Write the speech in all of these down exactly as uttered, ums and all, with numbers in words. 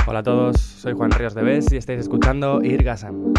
Hola a todos, soy Juan Ríos de Bes y estáis escuchando Irgasam.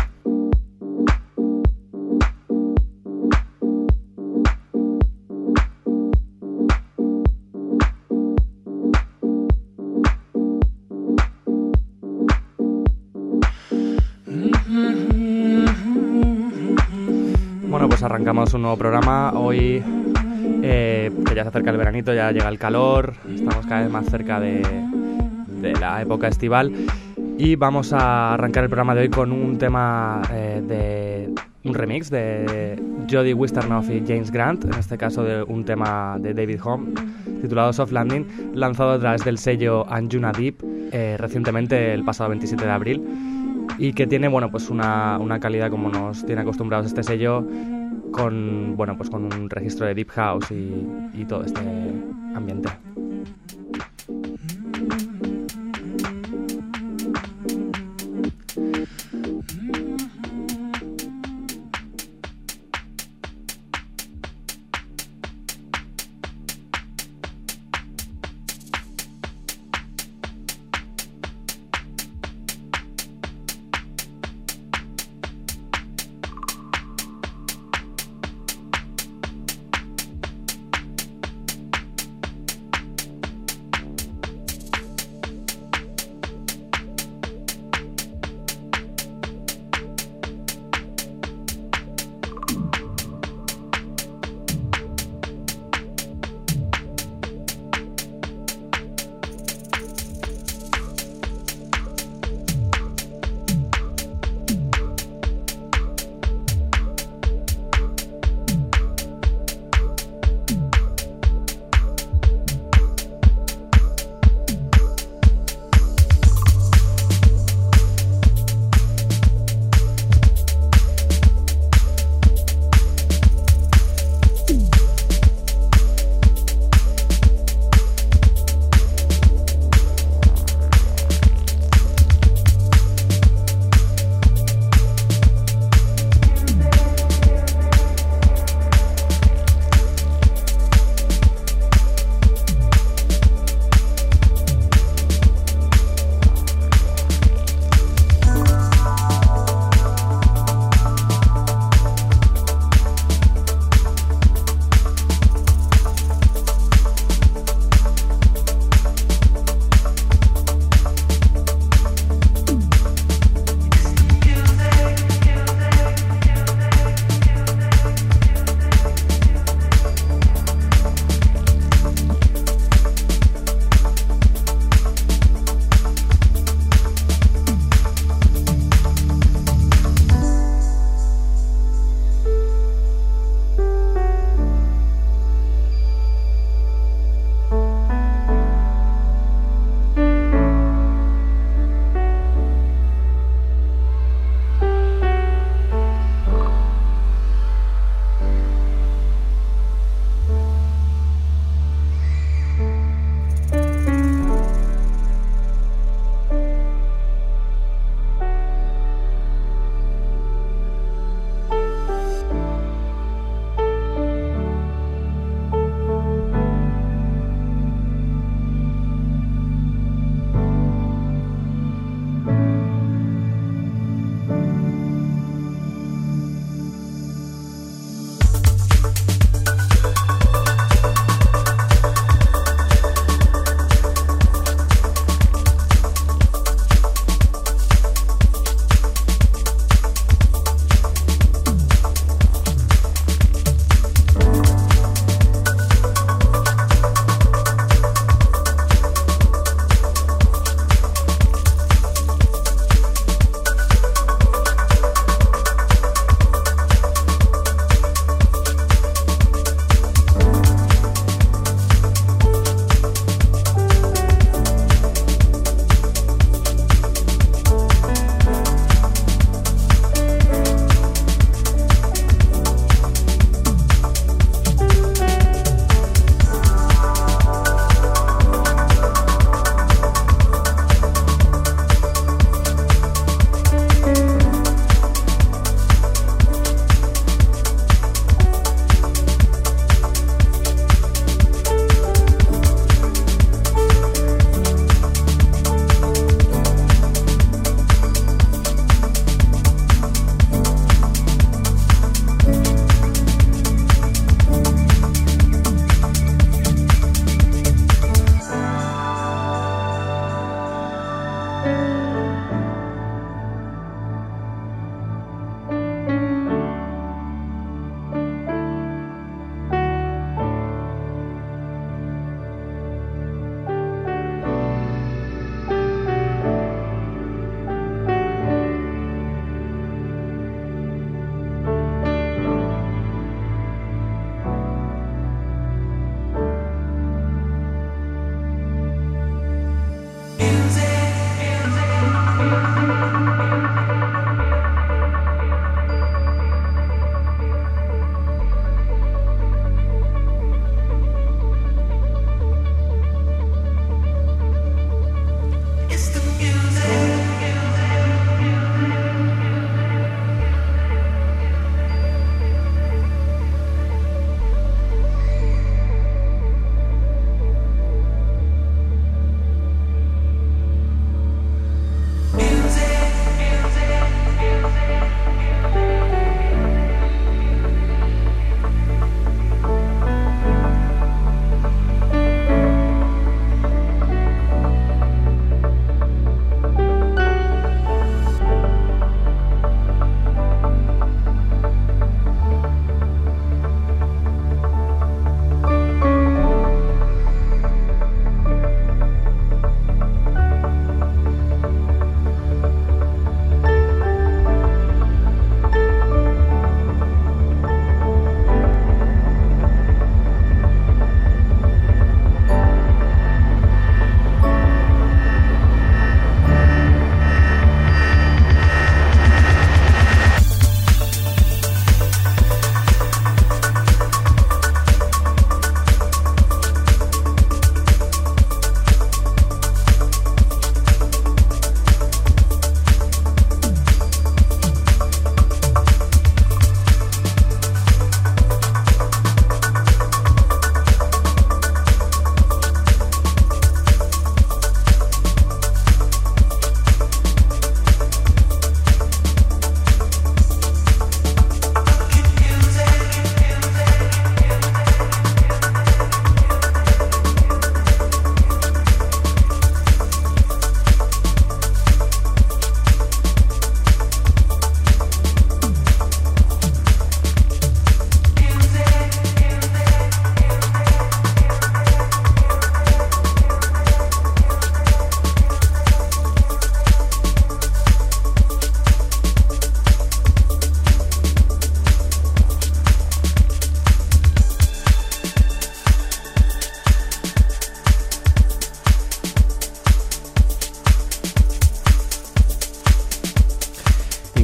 Bueno, pues arrancamos un nuevo programa. Hoy, eh, que ya se acerca el veranito, ya llega el calor, estamos cada vez más cerca de, de la época estival y vamos a arrancar el programa de hoy con un tema eh, de un remix de Jody Wisternoff y James Grant, en este caso de un tema de David Home titulado Soft Landing, lanzado a través del sello Anjuna Deep eh, recientemente, el pasado veintisiete de abril, y que tiene, bueno, pues una, una calidad como nos tiene acostumbrados este sello, con, bueno, pues con un registro de Deep House y, y todo este ambiente.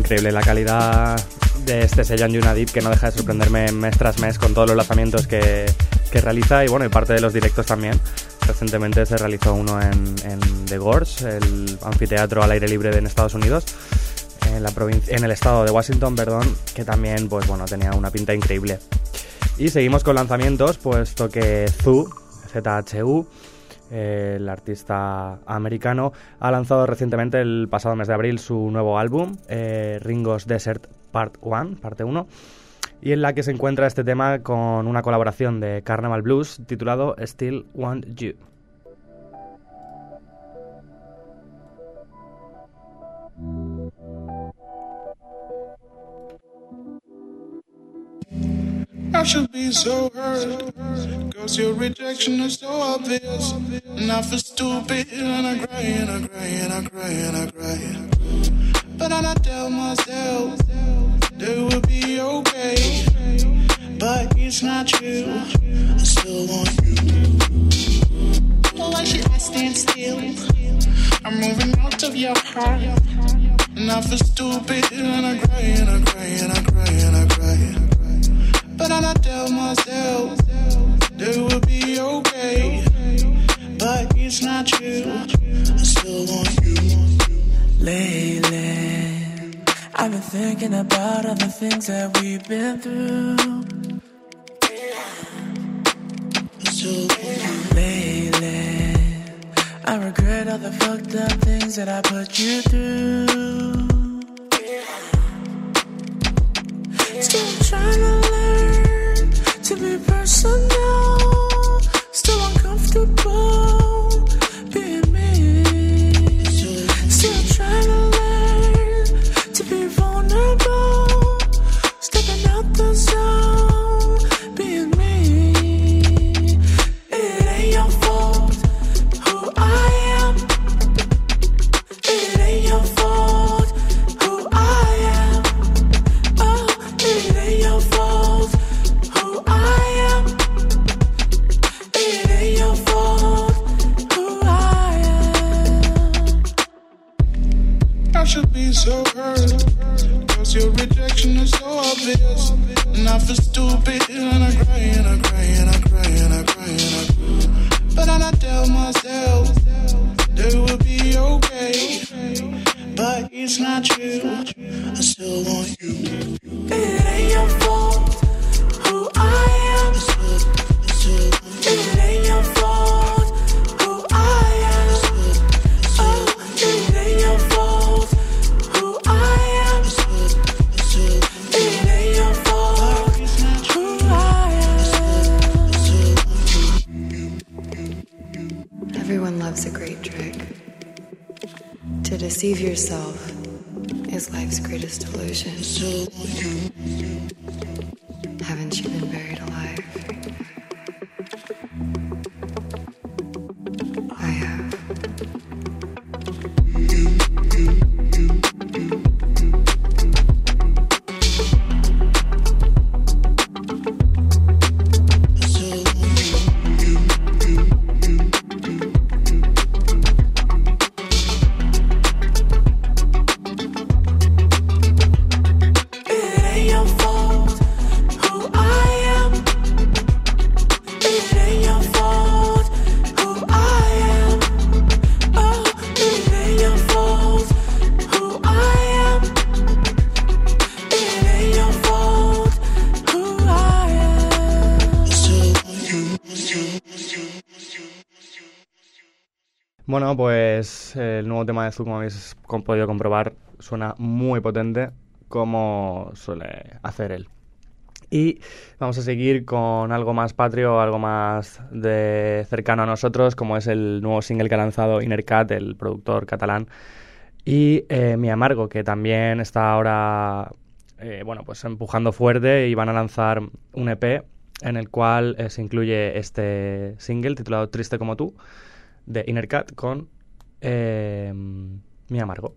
increíble la calidad de este sello Anjuna Deep, que no deja de sorprenderme mes tras mes con todos los lanzamientos que, que realiza, y bueno, y parte de los directos también. Recientemente se realizó uno en, en The Gorge, el anfiteatro al aire libre en Estados Unidos, en, la provincia, en el estado de Washington, perdón, que también pues bueno, tenía una pinta increíble. Y seguimos con lanzamientos, puesto que Zoo, Z H U, eh, el artista americano, ha lanzado recientemente el pasado mes de abril su nuevo álbum, eh, Ringo's Desert Part uno, parte uno, y en la que se encuentra este tema con una colaboración de Carnival Blues titulado Still Want You. I should be so hurt, cause your rejection is so obvious. And I feel stupid, and I cry, and I cry, and I cry, and I cry. But then I tell myself, that will be okay. But it's not true, I still want you. Why should I stand still? I'm moving out of your heart. And I feel stupid, and I cry, and I cry, and I cry, and I cry. But then I tell myself, that will be okay. But it's not true, I still want you. Lately, I've been thinking about all the things that we've been through. I still want you. Lately, I regret all the fucked up things that I put you through. Still trying to learn to be personal. Still uncomfortable being me. Still trying to learn to be vulnerable. Stepping out the zone, being me. It ain't your fault who I am. It ain't your fault who I am. Oh, it ain't your fault who I am. It ain't your fault who I am. I should be so hurt, cause your rejection is so obvious. And I feel stupid, and I cry, and I cry, and I cry, and I cry, and I cry. But then I tell myself, that it will be okay. But it's not true, I still want you. It ain't your fault who I am. I still, I still want you. It ain't your fault who I am. Oh, it ain't your fault who I am. I still, I still want you. It ain't your fault who I am. Everyone loves a great trick. To deceive yourself is life's greatest illusion. Still want you. Haven't you been buried alive? I have. Still want you. It ain't your fault who I am. It ain't your fault who I am. Oh, it ain't your fault who I am. It ain't your fault who I am. Still want you. You, you, you. Bueno, pues el nuevo tema de Zoo, como habéis com- podido comprobar, suena muy potente, como suele hacer él. Y vamos a seguir con algo más patrio, algo más de cercano a nosotros, como es el nuevo single que ha lanzado Innercat, el productor catalán, y eh, Mi Amargo, que también está ahora eh, bueno, pues empujando fuerte, y van a lanzar un E P en el cual eh, se incluye este single titulado Triste como tú, de Innercat, con eh, Mi Amargo.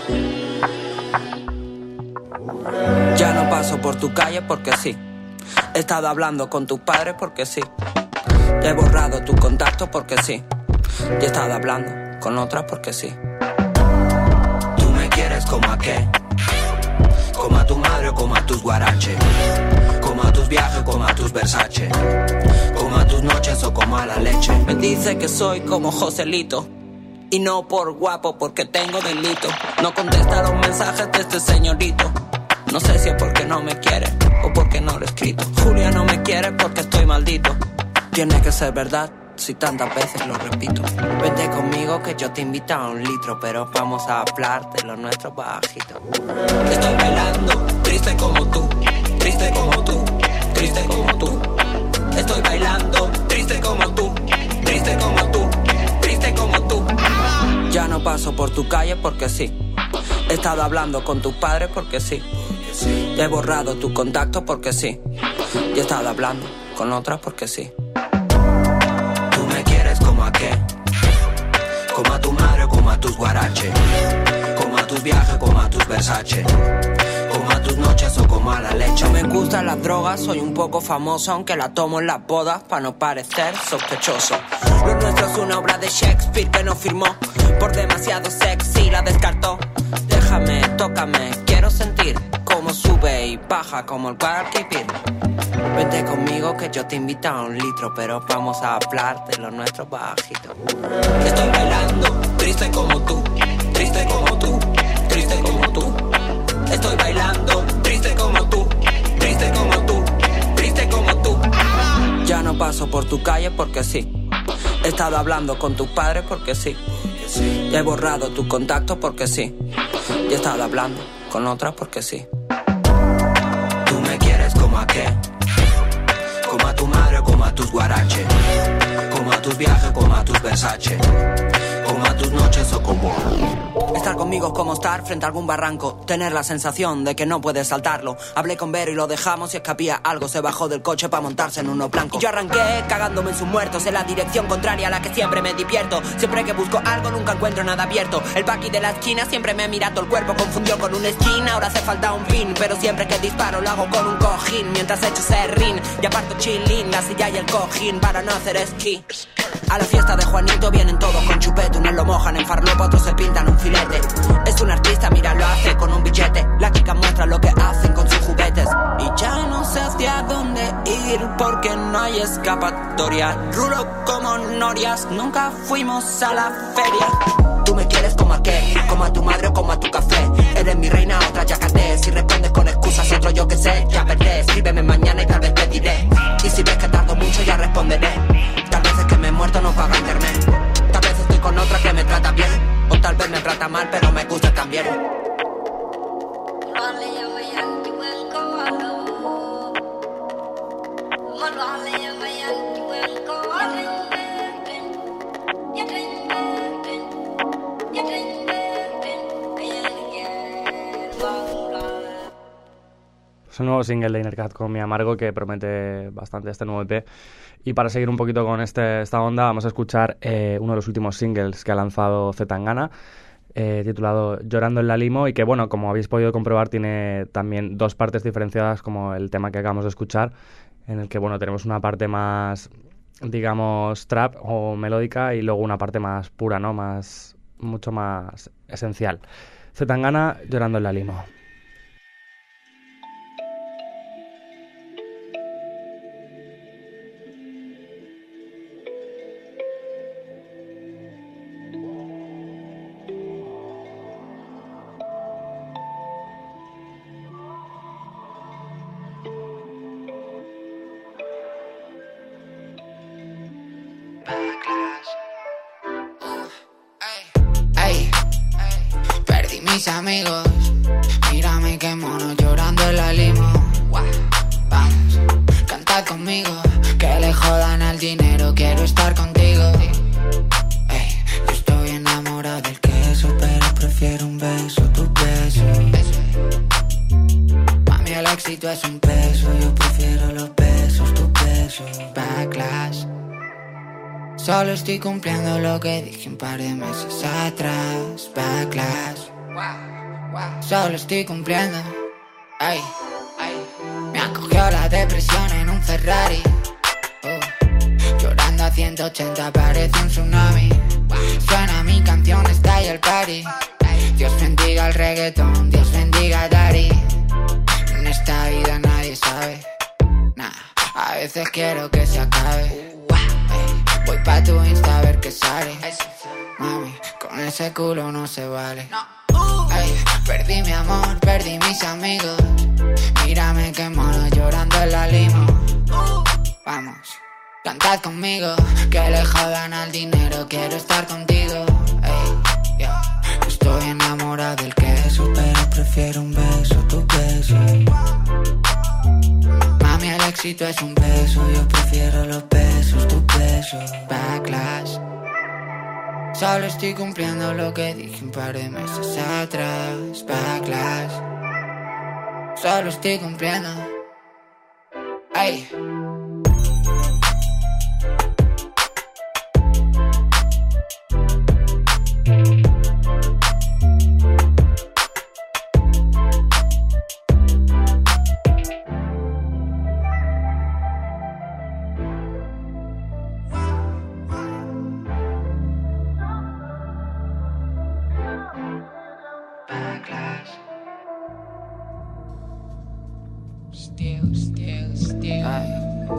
Ya no paso por tu calle porque sí. He estado hablando con tus padres porque sí. He borrado tus contactos porque sí. Y he estado hablando con otras porque sí. Tú me quieres como a qué, como a tu madre o como a tus guaraches, como a tus viajes, como a tus Versace, como a tus noches o como a la leche. Me dice que soy como Joselito, y no por guapo, porque tengo delito. No contesta los mensajes de este señorito. No sé si es porque no me quiere o porque no lo he escrito. Julia no me quiere porque estoy maldito. Tiene que ser verdad si tantas veces lo repito. Vente conmigo que yo te invito a un litro, pero vamos a hablar de lo nuestro bajito. Estoy bailando, triste como tú, triste como tú, triste como tú. Estoy bailando, triste como tú, triste como tú, triste como tú. Ya no paso por tu calle porque sí. He estado hablando con tus padres porque sí. He borrado tu contacto porque sí. Y he estado hablando con otras porque sí. Tú me quieres como a qué, como a tu madre o como a tus guaraches, como a tus viajes, como a tus Versace, como a tus noches o como a la leche. No me gustan las drogas, soy un poco famoso, aunque la tomo en las bodas para no parecer sospechoso. Lo nuestro es una obra de Shakespeare que no firmó, por demasiado sexy la descartó. Déjame, tócame, quiero sentir cómo sube y baja como el Guadalquivir. Vente conmigo que yo te invito a un litro, pero vamos a hablar de lo nuestro bajito. Estoy bailando, triste como tú, triste como tú, triste como tú. Estoy bailando, triste como tú, triste como tú, triste como tú. Ya no paso por tu calle porque sí. He estado hablando con tus padres porque sí. He borrado tus contactos porque sí. Y he estado hablando con otras porque sí. Tú me quieres como a qué, como a tu madre o como a tus guaraches, como a tus viajes, como a tus Versace, como a tus noches o como... Estar conmigo es como estar frente a algún barranco, tener la sensación de que no puedes saltarlo. Hablé con Vero y lo dejamos y escapía algo. Se bajó del coche para montarse en uno blanco. Y yo arranqué cagándome en sus muertos, en la dirección contraria a la que siempre me divierto. Siempre que busco algo nunca encuentro nada abierto. El paqui de la esquina siempre me mira todo el cuerpo, confundió con un skin. Ahora hace falta un pin, pero siempre que disparo lo hago con un cojín. Mientras echo serrín y aparto chilín, la silla y el cojín para no hacer esquí. A la fiesta de Juanito vienen todos con chupete. Unos lo mojan en farlopa, otros se pintan un filete. Es un artista, mira, lo hace con un billete. La chica muestra lo que hacen con sus juguetes. Y ya no sé hacia dónde ir porque no hay escapatoria. Rulo como norias, nunca fuimos a la feria. Tú me quieres como a qué, como a tu madre o como a tu café. Eres mi reina, otra yacaté. Si respondes con excusas, otro yo que sé, ya veré. Escríbeme mañana y tal vez te diré. Y si ves que tardo mucho ya responderé. Tal vez es que me he muerto, no paga internet. Tal vez estoy con otra que me trata bien, o tal vez me trata mal, pero me gusta también. Es un nuevo single de Innercat con Mi Amargo que promete bastante este nuevo E P. Y para seguir un poquito con este, esta onda, vamos a escuchar eh, uno de los últimos singles que ha lanzado Zetangana, eh, titulado Llorando en la Limo, y que, bueno, como habéis podido comprobar, tiene también dos partes diferenciadas, como el tema que acabamos de escuchar, en el que, bueno, tenemos una parte más, digamos, trap o melódica y luego una parte más pura, ¿no? Más, mucho más esencial. Zetangana, Llorando en la Limo. Mis amigos, mírame que mono llorando en la limo. Vamos, canta conmigo, que le jodan al dinero, quiero estar contigo. Ey, yo estoy enamorado del queso, pero prefiero un beso, tu beso. Mami, el éxito es un peso, yo prefiero los besos, tus besos. Backlash, solo estoy cumpliendo lo que dije un par de meses atrás. Backlash, solo estoy cumpliendo. Ay, ay. Me acogió la depresión en un un Ferrari. Oh. Llorando a ciento ochenta parece un tsunami. Suena mi canción, está ahí el party. Dios bendiga el reggaetón, Dios bendiga a Daddy. En esta vida nadie sabe. Nah, a veces quiero que se acabe. Ey, voy pa' tu Insta a ver qué sale. Mami, con ese culo no se vale. Ey, perdí mi amor, perdí mis amigos. Mírame qué mono llorando en la limo. Vamos, cantad conmigo, que le jodan al dinero, quiero estar contigo. Ey, yeah. Estoy enamorado del queso, pero prefiero un beso, tu beso. Mami, el éxito es un beso, yo prefiero los besos, tu beso. Backlash. Solo estoy cumpliendo lo que dije un par de meses atrás. Backlash. Solo estoy cumpliendo. Ay. Still, still, still. Ay.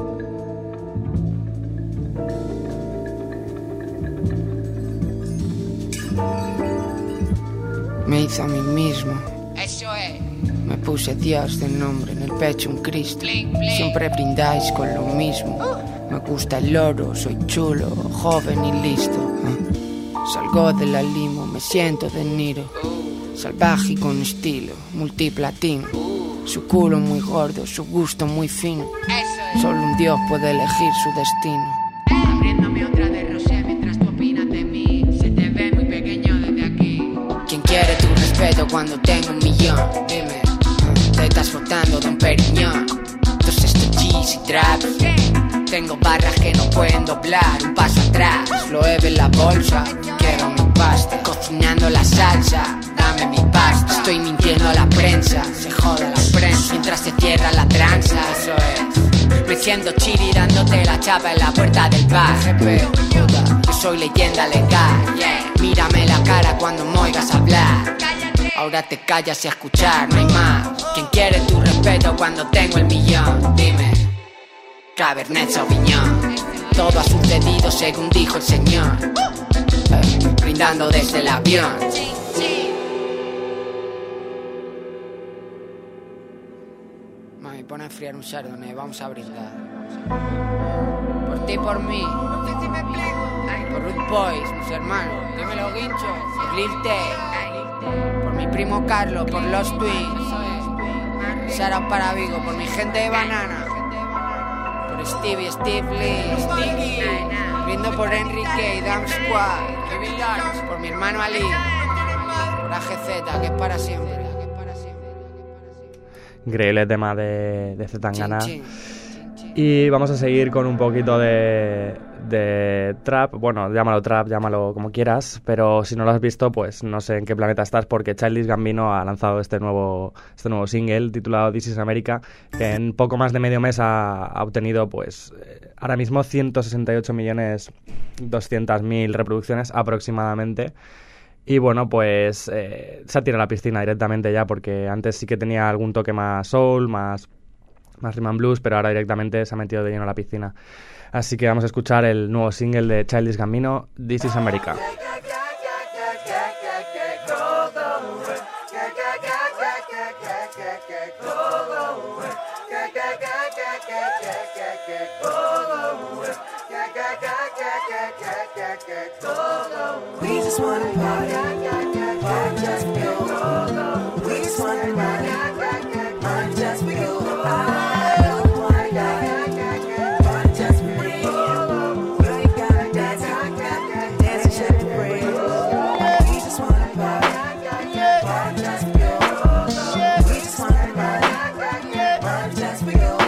Me hice a mí mismo. Eso es. Me puse Dios de nombre, en el pecho un Cristo. Blink, blink. Siempre brindáis con lo mismo. Uh. Me gusta el oro, soy chulo, joven y listo. Uh. Salgo de la limo, me siento de Niro. Uh. Salvaje y con estilo, multiplatino. Su culo muy gordo, su gusto muy fino. Solo un dios puede elegir su destino. Abriéndome otra de rosé mientras tú opinas de mí. Se te ve muy pequeño desde aquí. ¿Quién quiere tu respeto cuando tengo un millón? Dime, te estás frotando de un periñón. Entonces esto cheese y trap. Tengo barras que no pueden doblar. Un paso atrás, lo he en la bolsa. Quiero mi pasta, cocinando la salsa. Dame mi pasta, estoy mintiendo a la prensa. Se joda la prensa mientras se cierra la tranza. Eso es, me siento chiri dándote la chapa en la puerta del bar. Puta, yo soy leyenda legal. Mírame la cara cuando me oigas hablar. Ahora te callas y a escuchar, no hay más. ¿Quién quiere tu respeto cuando tengo el millón? Dime, Cabernet Sauvignon. Todo ha sucedido según dijo el señor. eh, Brindando desde el avión. Mami, pon a enfriar un chardonnay, vamos a brindar. Por ti, por mí. Por Ruth Boys, mis hermanos. Dímelo, Guincho. Por Lil T. Por mi primo Carlos, por los Twins. Sara para Vigo, por mi gente de Banana. Por Stevie, Steve Lee, Sticky. Brindo por Enrique y Dam Squad. Kevin Lawrence, por mi hermano Ali. Por A G Z, que es para siempre. Increíble tema de, de Zetangana. Y vamos a seguir con un poquito de, de trap. Bueno, llámalo trap, llámalo como quieras, pero si no lo has visto, pues no sé en qué planeta estás, porque Childish Gambino ha lanzado este nuevo, este nuevo single titulado This Is America, que en poco más de medio mes ha, ha obtenido, pues, eh, ahora mismo ciento sesenta y ocho millones doscientas mil reproducciones aproximadamente. Y bueno, pues eh, se ha tirado a la piscina directamente ya, porque antes sí que tenía algún toque más soul, más, más rhythm and blues, pero ahora directamente se ha metido de lleno a la piscina. Así que vamos a escuchar el nuevo single de Childish Gambino, This Is America. We just wanna party, party just for you. We just wanna party, party just for you. I wanna die, party just for you. You ain't gotta dance, dance and shake the breeze. We just wanna party, party just for you. We just wanna party, party just for you.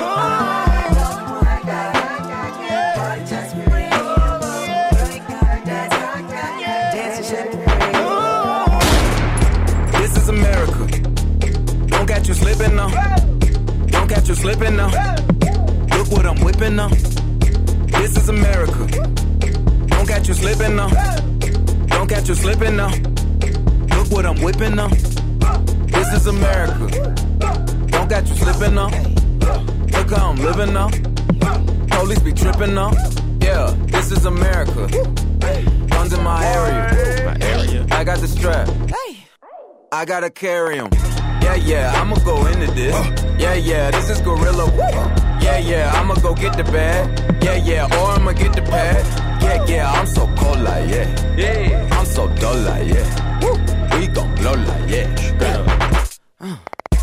You slipping now. Don't catch you slipping now. Look Look what I'm whipping up. This is America. Don't catch you slipping now. Don't catch you slipping now. Look what I'm whipping up. This is America. Don't catch you slipping now. Look how I'm living now. Police be tripping now. Yeah, this is America. Guns in my area. My area. I got the strap. I gotta carry 'em. Yeah, yeah, I'ma go into this. Yeah, yeah, this is gorilla. Yeah, yeah, I'ma go get the bag. Yeah, yeah, or I'ma get the pad. Yeah, yeah, I'm so cold like yeah. Yeah, I'm so dull like yeah. We gon' blow like yeah. Uh.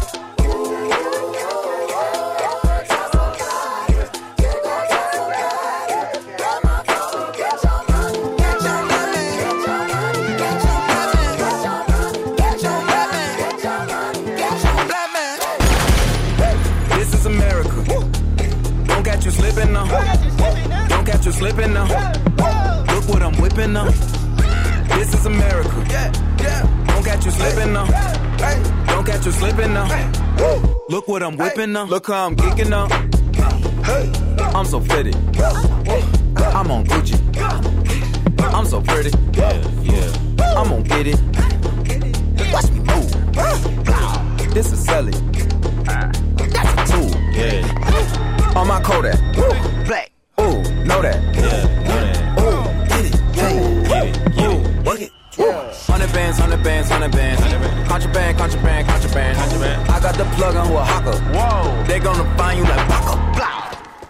Slipping now. Don't catch you slipping now. Look what I'm whipping now. This is America. Don't catch you slipping now. Don't catch you slipping now. Look what I'm whipping now. Look how I'm kicking now. I'm so fitted. I'm on Gucci. I'm so pretty. I'm gonna get it. Watch me move. This is Sally. That's a tool. Yeah. On my Kodak, woo, black, ooh, know that, yeah, know that, ooh, get it, get it, get it, work it, hundred bands, hundred bands, hundred bands, contraband, contraband, contraband, contraband. I got the plug on who a hawker, whoa, they gonna find you like Baka, blah.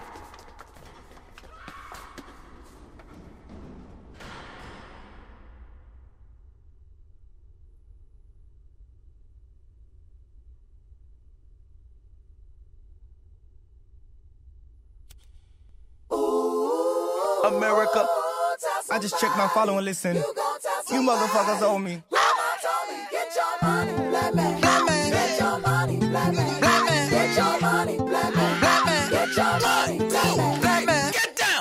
America, I just checked my follow and listen. You motherfuckers owe me. Get your money, black man. Black man. Get your money, black man. Black man. Get your money, black man. Black man. Get your money, black man. Black man. Get down.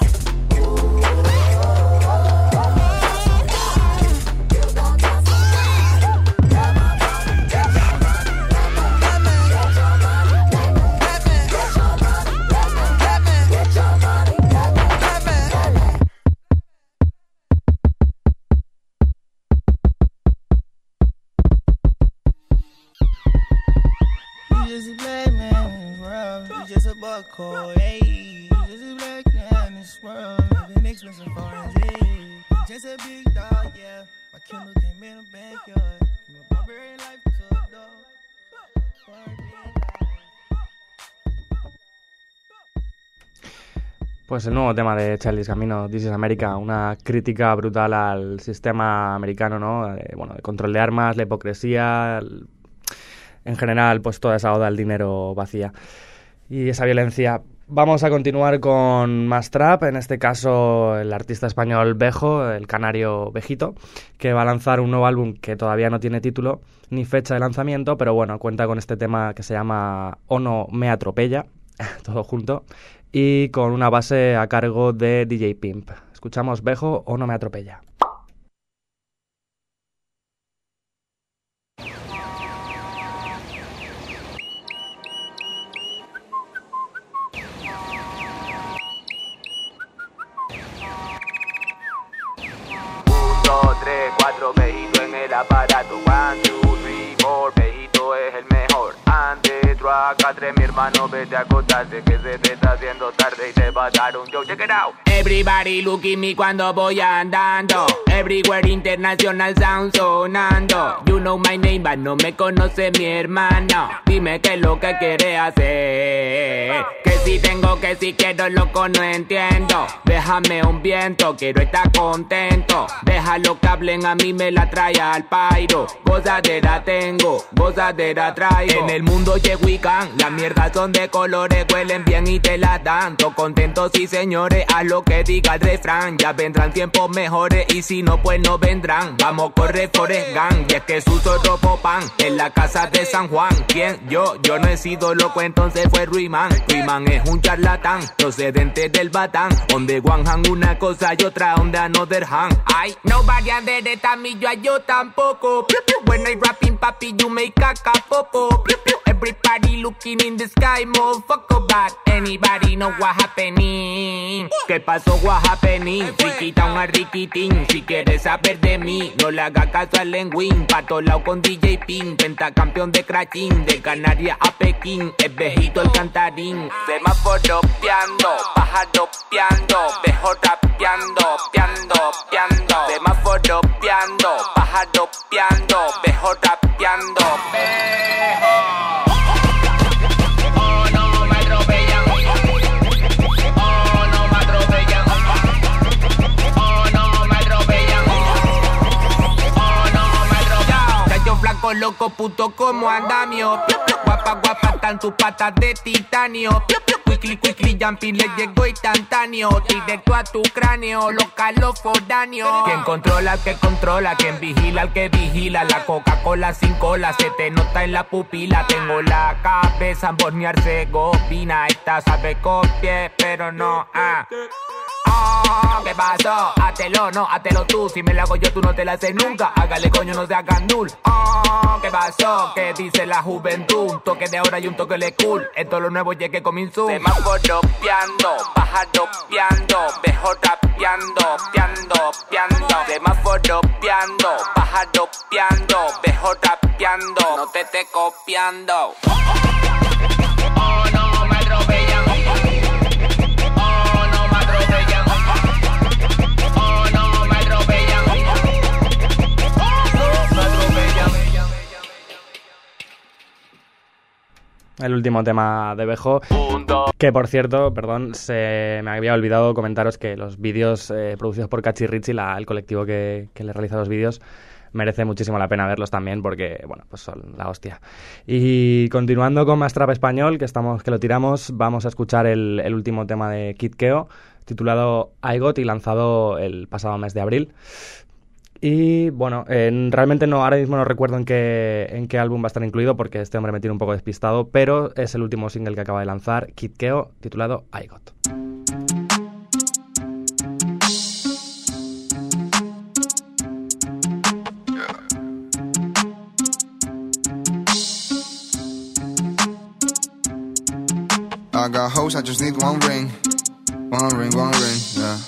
Cold, hey, just a black man in this world, living expensive foreign, hey. Just a big dog, yeah. My Kindle came in the backyard. From a barbarian life to a dog. Pues el nuevo tema de Childish Gambino, This is America, una crítica brutal al sistema americano, ¿no? De, bueno, de control de armas, la hipocresía, el, en general, pues toda esa oda al dinero vacía. Y esa violencia. Vamos a continuar con más trap, en este caso el artista español Bejo, el canario Bejito, que va a lanzar un nuevo álbum que todavía no tiene título ni fecha de lanzamiento, pero bueno, cuenta con este tema que se llama O no me atropella, todo junto, y con una base a cargo de D J Pimp. Escuchamos Bejo, O no me atropella. Bejito en el aparato, one, two, three, four, Bejito es el mejor. Antes, acá tres, mi hermano, vete a acostarse, que se te está haciendo tarde y te va a dar un show. Check it out. Everybody look at me cuando voy andando. Everywhere international sound sonando. You know my name, but no me conoce mi hermano. Dime qué es lo que quiere hacer. Que si tengo, que si quiero, loco, no entiendo. Déjame un viento, quiero estar contento. Déjalo que hablen, a mí me la trae al pairo. Gozadera tengo, gozadera traigo. En el mundo llego y can, las mierdas son de colores, huelen bien y te las dan. To contentos sí señores, haz lo que diga el refrán. Ya vendrán tiempos mejores y si no pues no vendrán. Vamos corre Forest Gang, y es que su robo pan en la casa de San Juan. ¿Quién? Yo, yo no he sido loco, entonces fue Ruiman. Ruiman es un charlatán, procedente del Batán. Donde one hand una cosa y otra donde another hand. Ay, nobody under it a mí, yo a yo tampoco. Piu, piu. When I rapping papi, you make caca popo. Piu, piu. Everybody looking in the sky, motherfucker back. Anybody know what happening? ¿Qué pasó, what happening? Riquita, una riquitín. Si quieres saber de mí, no le haga caso al Lenguín. Pa' todos lados con D J Pin, pentacampeón de crachín. De Canarias a Pekín, es viejito el cantarín. Semáforo piando, pájaro piando, vejo rapeando, piando, piando. Semáforo piando, pájaro piando, vejo rapeando, vejo. Flaco, loco, puto como andamio. Guapa, guapa, están sus patas de titanio. Quickly, quickly, jumping, le llegó instantáneo. Directo a tu cráneo, local o foráneo. Quien controla al que controla, quien vigila al que vigila. La Coca-Cola sin cola, se te nota en la pupila. Tengo la cabeza en Bosnia-Herzegovina. Esta sabe copiar, pero no, ah. Oh, ¿qué pasó? Hátelo, no, hátelo tú. Si me la hago yo, tú no te la haces nunca. Hágale, coño, no se haga null. Oh, ¿qué pasó? ¿Qué dice la juventud? Un toque de ahora y un toque de cool. Esto es lo nuevo, llegué con mi zoom. Semáforo piando, pájaro piando, vejo rapeando, piando, piando. Semáforo piando, pájaro piando, vejo rapeando. No te estés copiando. Oh, no, me atropellan. El último tema de Bejo, que por cierto, perdón, se me había olvidado comentaros que los vídeos eh, producidos por Cachi Richie, la, el colectivo que, que le realiza los vídeos, merece muchísimo la pena verlos también porque, bueno, pues son la hostia. Y continuando con más trap español, que estamos que lo tiramos, vamos a escuchar el, el último tema de Kid Keo, titulado I Got y lanzado el pasado mes de abril. Y bueno, eh, realmente no, ahora mismo no recuerdo en qué, en qué álbum va a estar incluido porque este hombre me tiene un poco despistado, pero es el último single que acaba de lanzar, Kid Keo, titulado I Got. I got hoes, I just need one ring. One ring, one ring, yeah.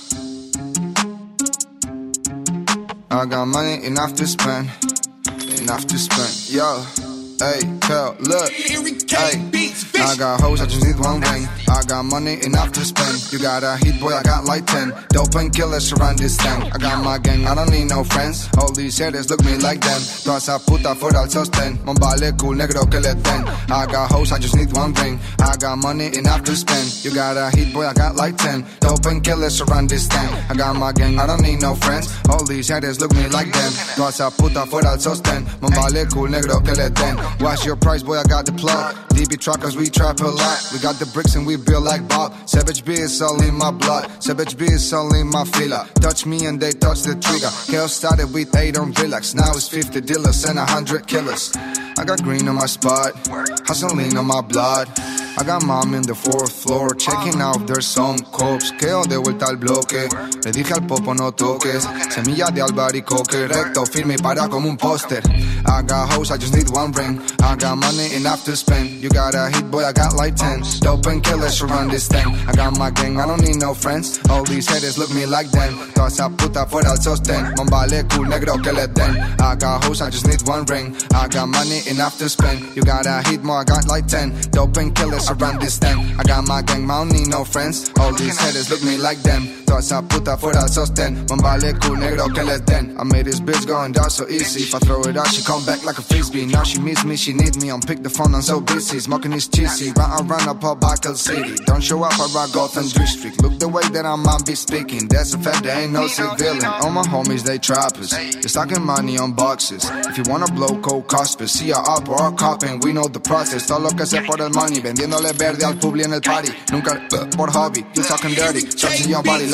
I got money enough to spend, enough to spend, yo. Hey, tell, look, hey. I got hoes, I just need one ring. I got money enough to spend. You got a heat, boy, I got like ten. Dope and killers around this thing. I got my gang, I don't need no friends. All these haters look me like them. Toda esa puta fuera al sostén. Mon vale cool, negro que le den. I got hoes, I just need one ring. I got money enough to spend. You got a heat, boy, I got like ten. Dope and killers around this thing. I got my gang, I don't need no friends. All these haters look me like them. Toda esa puta fuera al sostén. Mon vale cool, negro que le den. Watch your price, boy, I got the plug. D B truckers, we trap a lot. We got the bricks and we build like Bob. Savage B is all in my blood. Savage B is all in my fila. Touch me and they touch the trigger. Chaos started with eight on relax. Now it's fifty dealers and a hundred killers. I got green on my spot. Hustling on my blood. I got mom in the fourth floor, checking out there's some cops. Quedo de vuelta al bloque. Le dije al popo no toques. Semilla de albaricoque, recto, firme y para como un póster. I got hoes, I just need one ring. I got money enough to spend. You got a hit, boy, I got like ten. Dope and killers around this thing. I got my gang, I don't need no friends. All these haters look me like them. Toda esa puta fuera al sostén. Mon vale cool, negro que le den. I got hoes, I just need one ring. I got money enough to spend. You got a hit, more, I got like ten. Dope and killers around this thing. I got my gang, I don't need no friends. All these haters look me like them. Toda esa puta fuera al sostén. Mon vale cool, negro que les den. I made this bitch going down so easy. If I throw it out, she come back like a frisbee. Now she miss me, she need me. I'm pick the phone, I'm so busy. Smoking is cheesy. Run around up up Buckle City. Don't show up around Gotham District. Look the way that I'm on be speaking. That's a fact, there ain't no civilian. All my homies, they trappers. They're stocking money on boxes. If you wanna blow cold cospers, see her up or a copping. We know the process. Todo lo que sé por el money. Vendiéndole verde al publi en el party. Nunca uh, por hobby. You talking dirty. Searching your body like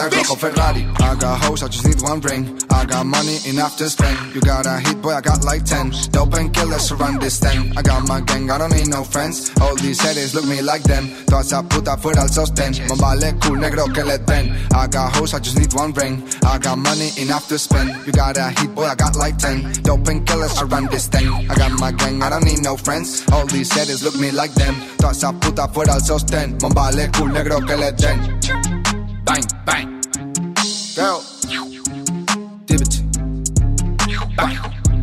like Rocco Ferrari. I got hoes, I just need one ring. I got money enough to spend. You got a hit, boy, I got like ten. Dope and killers surround this thing. I got my gang, I don't need no friends. All these headaches look me like them. Toda esa puta fuera al sostén. Más vale cool negro que le den. I got hoes, I just need one ring. I got money enough to spend. You got a hit, boy, I got like ten. Dope and killers around this thing. I got my gang, I don't need no friends. All these headaches look me like them. Toda esa puta fuera al sostén. Más vale cool negro que le den. Bang, bang. Girl. Dip it. Bang.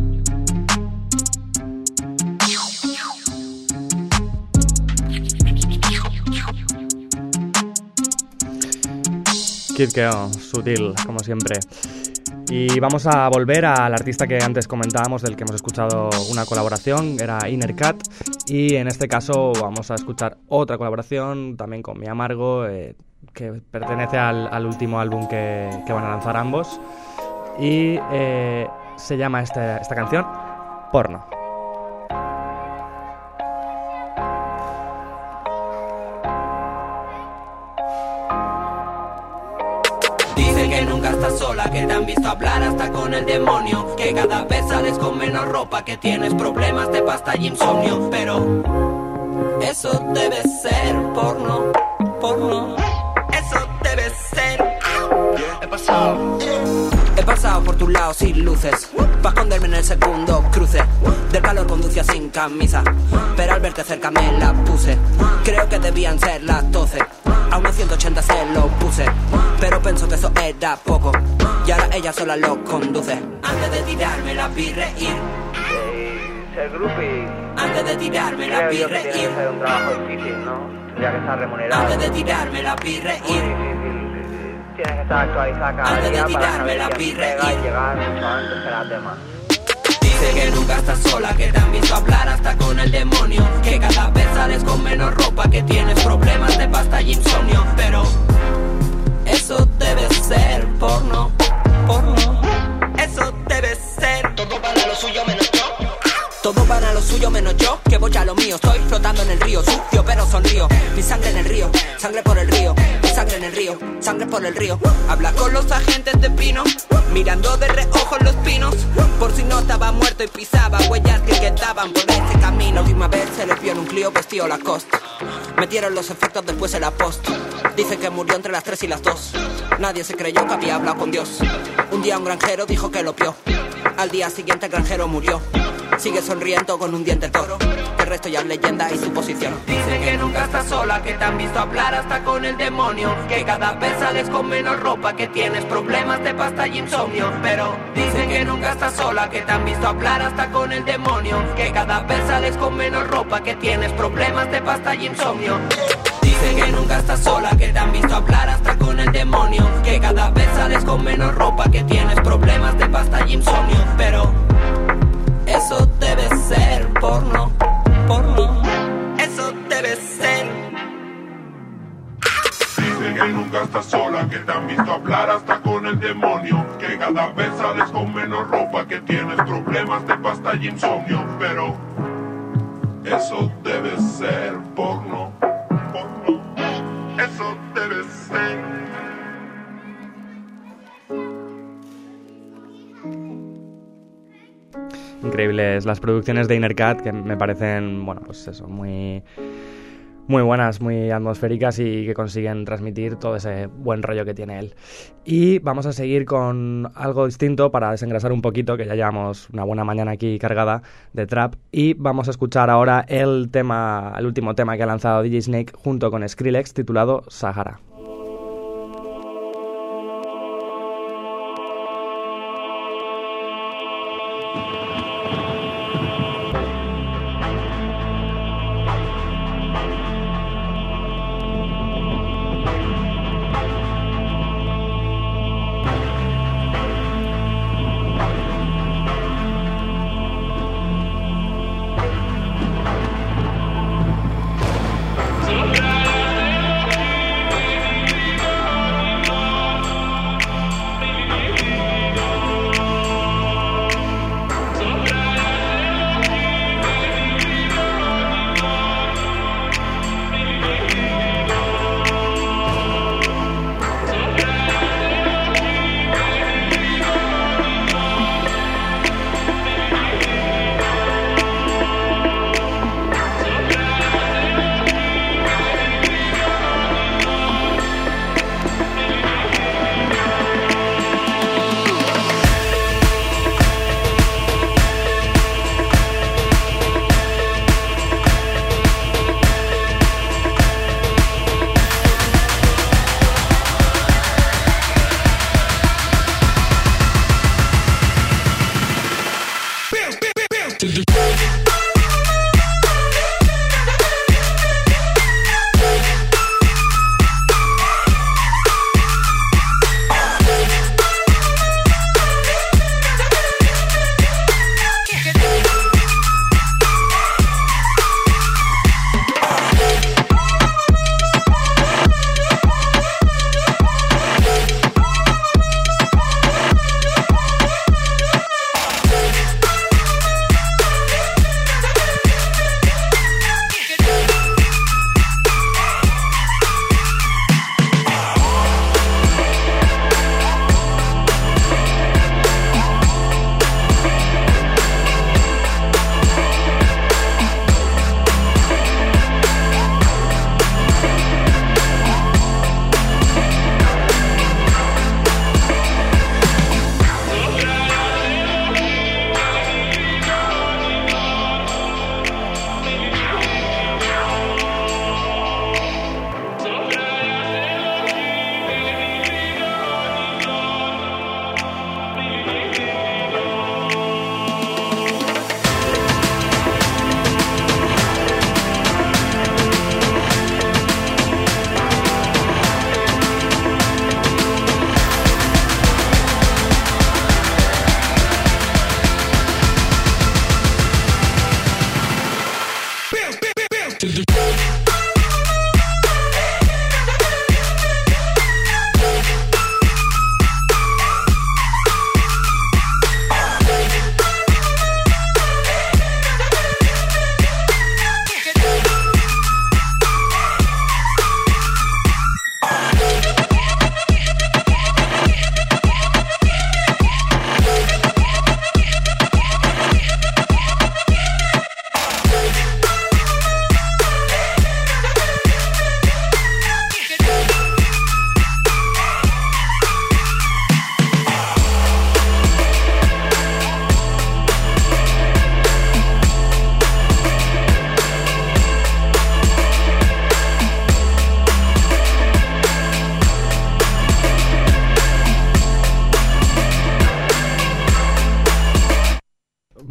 Kid Keo, sutil, como siempre. Y vamos a volver al artista que antes comentábamos, del que hemos escuchado una colaboración, era Innercat. Y en este caso vamos a escuchar otra colaboración, también con Mi Amargo, eh, que pertenece al, al último álbum que, que van a lanzar ambos. Y eh, se llama este, esta canción Porno. Dice que nunca estás sola, que te han visto hablar hasta con el demonio, que cada vez sales con menos ropa, que tienes problemas de pasta y insomnio. Pero eso debe ser porno, porno. Eso debe ser. He pasado He pasado por tu lado sin luces, pa' esconderme en el segundo cruce. Del calor conducía sin camisa, pero al verte cerca me la puse. Creo que debían ser las doce. A unos ciento ochenta se lo puse, pero pienso que eso era poco, y ahora ella sola lo conduce. Antes de tirarme la vi reír, Ser groupie, antes de tirarme la creo vi yo que tiene que reír, ser un trabajo difícil, ¿no? Tendría que estar remunerado. antes de tirarme la vi Muy reír, difícil. Tienes que estar actualizada cada Antes de día para tirarme saber la quién birra pega y y- llegar mucho antes que las demás. Dice que nunca estás sola, que te han visto hablar hasta con el demonio, que cada vez sales con menos ropa, que tienes problemas de pasta y insomnio. Pero eso debe ser porno, porno. Eso debe ser. Todo para lo suyo menos yo. Todo para lo suyo menos yo, que voy a lo mío. Estoy flotando en el río, sucio pero sonrío. Mi sangre en el río, sangre por el río. Mi sangre en el río, sangre por el río. Habla con los agentes de Pino, mirando de reojo los pinos, por si no estaba muerto y pisaba huellas que quedaban por ese camino. La última vez se le vio en un Clio vestido Lacoste. Metieron los efectos después en la post. Dicen que murió entre las tres y las dos. Nadie se creyó que había hablado con Dios. Un día un granjero dijo que lo vio. Al día siguiente el granjero murió. Sigue sonriendo con un diente el toro. El resto ya es leyenda y suposición. Dice que nunca estás sola, que te han visto hablar hasta con el demonio, que cada vez sales con menos ropa, que tienes problemas de pasta y insomnio. Pero dice que nunca estás sola, que te han visto hablar hasta con el demonio, que cada vez sales con menos ropa, que tienes problemas de pasta y insomnio. Dice que nunca estás sola, que te han visto hablar hasta con el demonio, que cada vez sales con menos ropa, que tienes problemas de pasta y insomnio. Pero eso debe ser porno, porno. Eso debe ser. Dice que nunca estás sola, que te han visto hablar hasta con el demonio, que cada vez sales con menos ropa, que tienes problemas de pasta y insomnio. Pero eso debe ser porno, porno. Eso debe ser. Increíbles las producciones de Innercat, que me parecen, bueno, pues eso, muy, muy buenas, muy atmosféricas y que consiguen transmitir todo ese buen rollo que tiene él. Y vamos a seguir con algo distinto para desengrasar un poquito, que ya llevamos una buena mañana aquí cargada de trap, y vamos a escuchar ahora el tema, el último tema que ha lanzado D J Snake junto con Skrillex, titulado Sahara.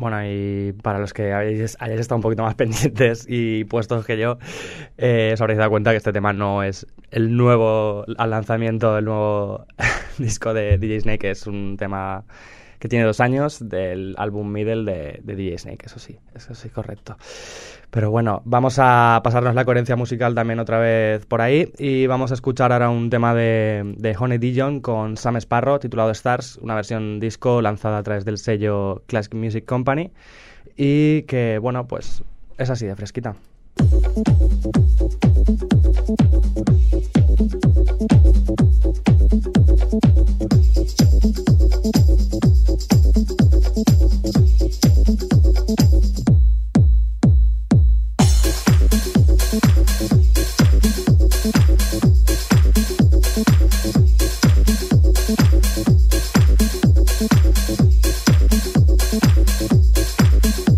Bueno, y para los que hayáis, hayáis estado un poquito más pendientes y puestos que yo, eh, os habréis dado cuenta que este tema no es el nuevo al lanzamiento del nuevo disco de D J Snake, es un tema que tiene dos años del álbum Middle de, de D J Snake, eso sí, eso sí, correcto. Pero bueno, vamos a pasarnos la coherencia musical también otra vez por ahí y vamos a escuchar ahora un tema de, de Honey Dijon con Sam Sparro titulado Stars, una versión disco lanzada a través del sello Classic Music Company y que, bueno, pues es así de fresquita.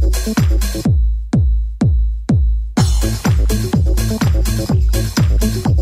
We'll be right back.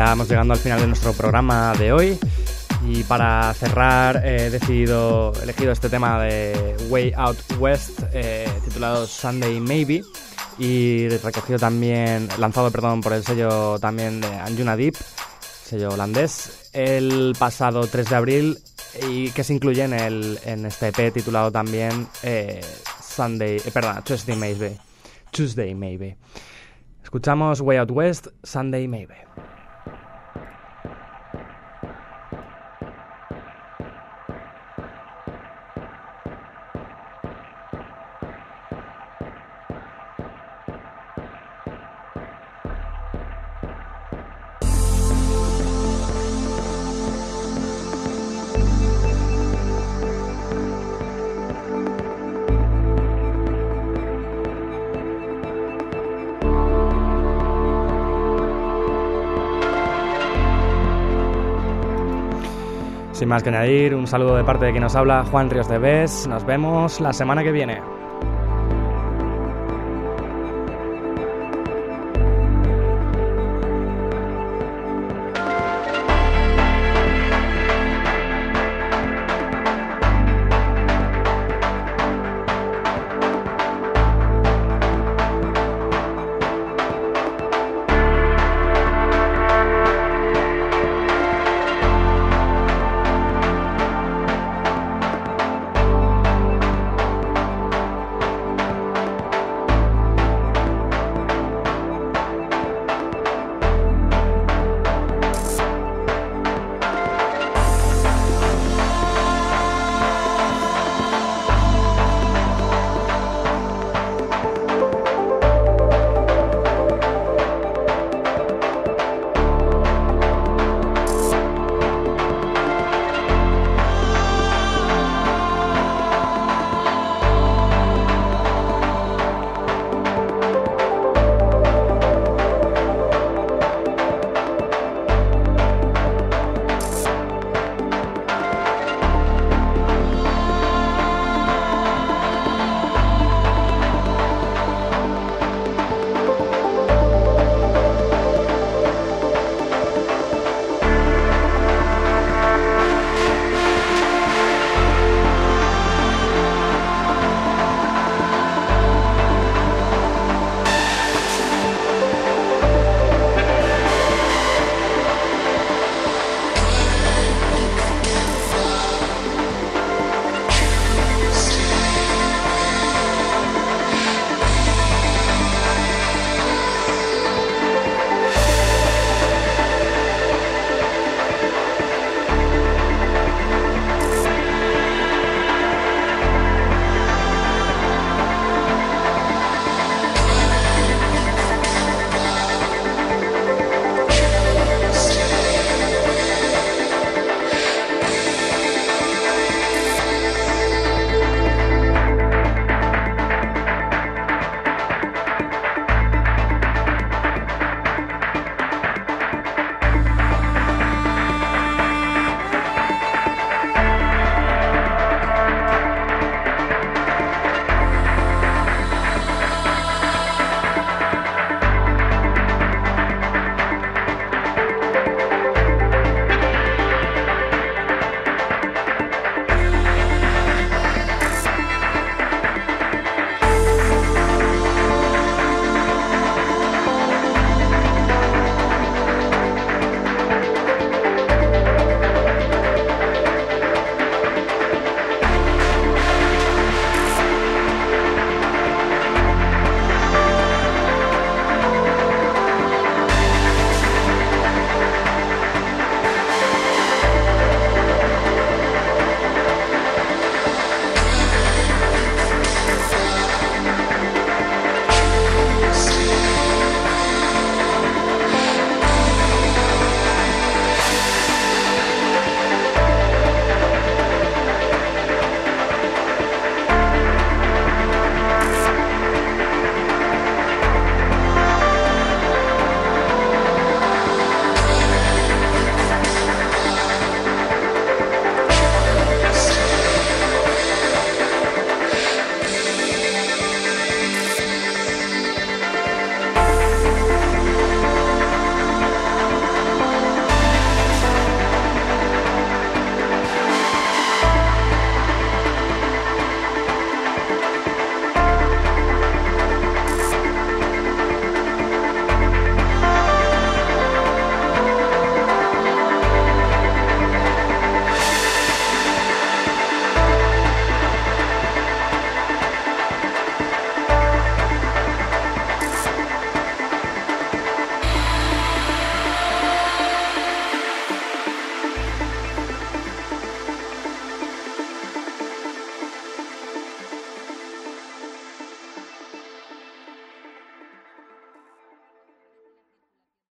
ya vamos llegando al final de nuestro programa de hoy. Y para cerrar he decidido, he elegido este tema de Way Out West, eh, titulado Sunday Maybe, y recogido también, lanzado perdón, por el sello también de Anjuna Deep, sello holandés, el pasado tres de abril, y que se incluye en, el, en este E P titulado también eh, Sunday, eh, perdón, Tuesday Maybe. Tuesday Maybe. Escuchamos Way Out West, Sunday Maybe. Sin más que añadir, un saludo de parte de quien nos habla, Juan Ríos de Bes. Nos vemos la semana que viene.